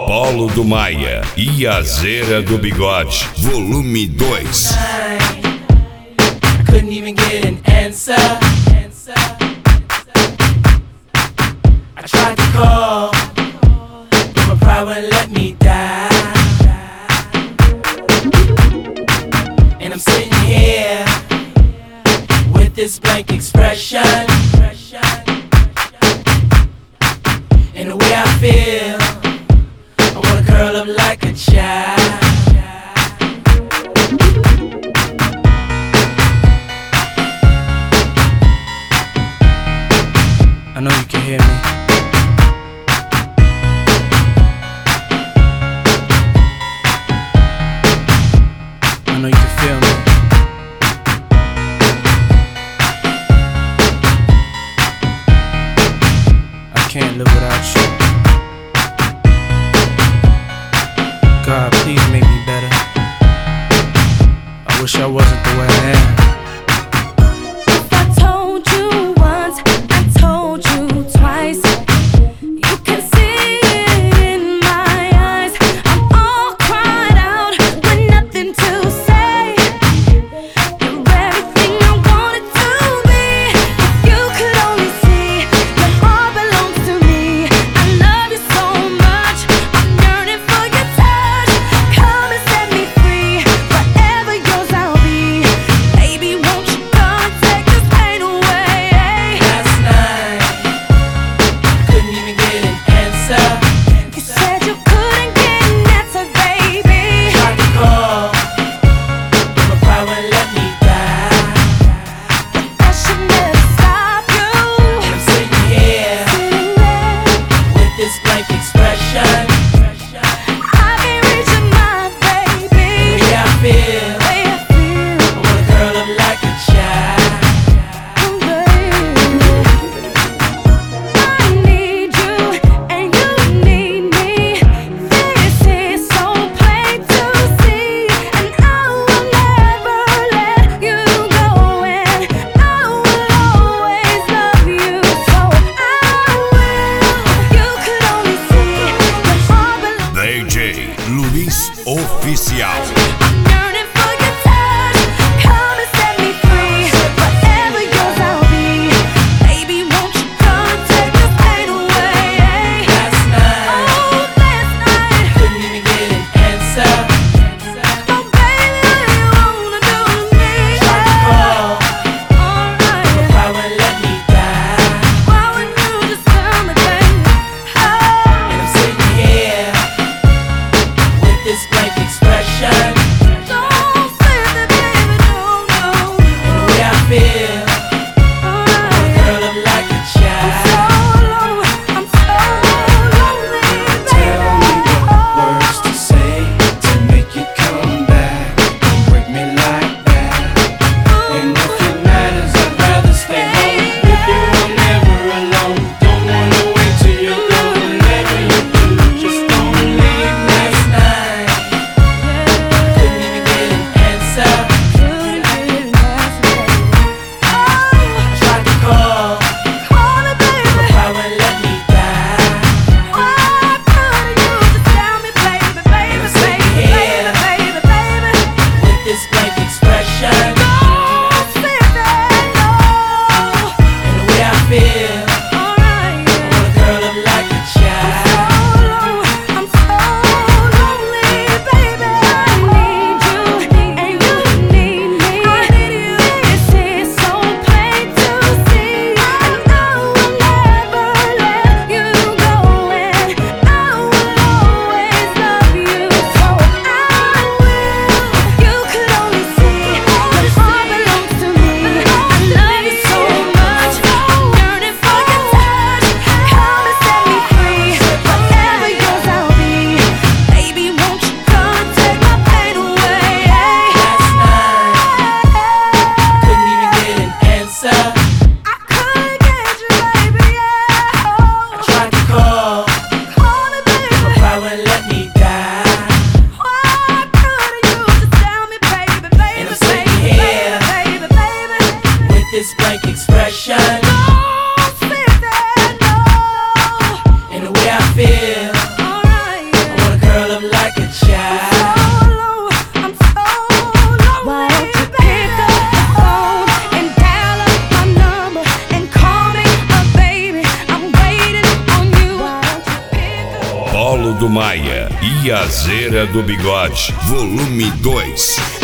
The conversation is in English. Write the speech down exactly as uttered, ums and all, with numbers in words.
Apolo do Maia e a Zera do Bigode, volume dois. I couldn't even get an answer. I tried to call, but my pride wouldn't let me die. And I'm sitting here with this blank expression. And the way I feel, I wanna curl up like a child. I know you can hear me. I know you can feel me. I can't live without you. God, please make me better. I wish I wasn't the way I am. Baby Maia e a Zera do Bigode, volume dois.